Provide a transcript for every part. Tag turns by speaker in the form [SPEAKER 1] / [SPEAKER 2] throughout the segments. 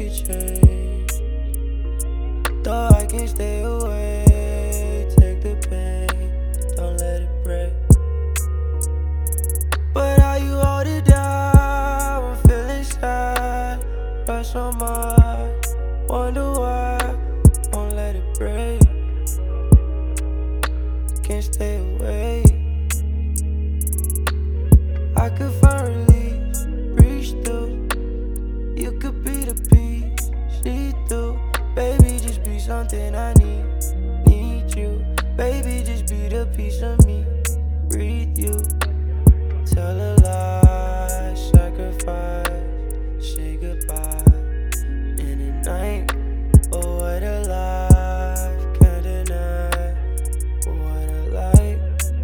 [SPEAKER 1] it change. Though I can stay away, take the pain, don't let it break. But how you hold it down, I'm feeling sad, rush so much, wonder why, won't let it break. Can't stay away. I could find release, reach through. You could be the peace, see through. Baby, just be something I need you. Baby, just be the piece of me, breathe you. Tell a lie, sacrifice, say goodbye in the night. Oh, what a life, can't deny what I like.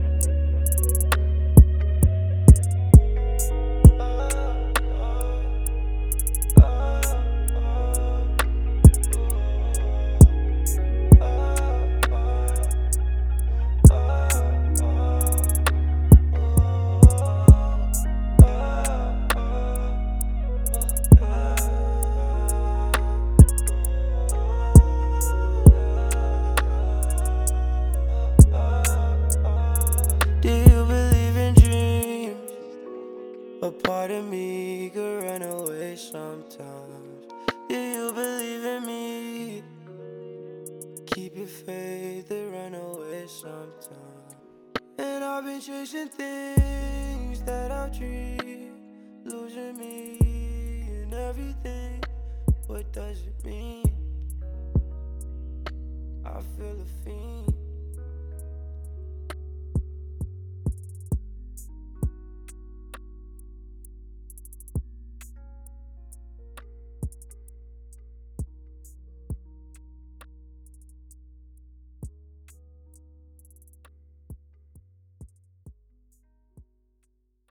[SPEAKER 1] Do you believe in dreams? A part of me could run away sometimes. Do you believe in me? Keep your faith and run away sometimes. And I've been chasing things that I've dreamed, losing me and everything. What does it mean? I feel a fiend.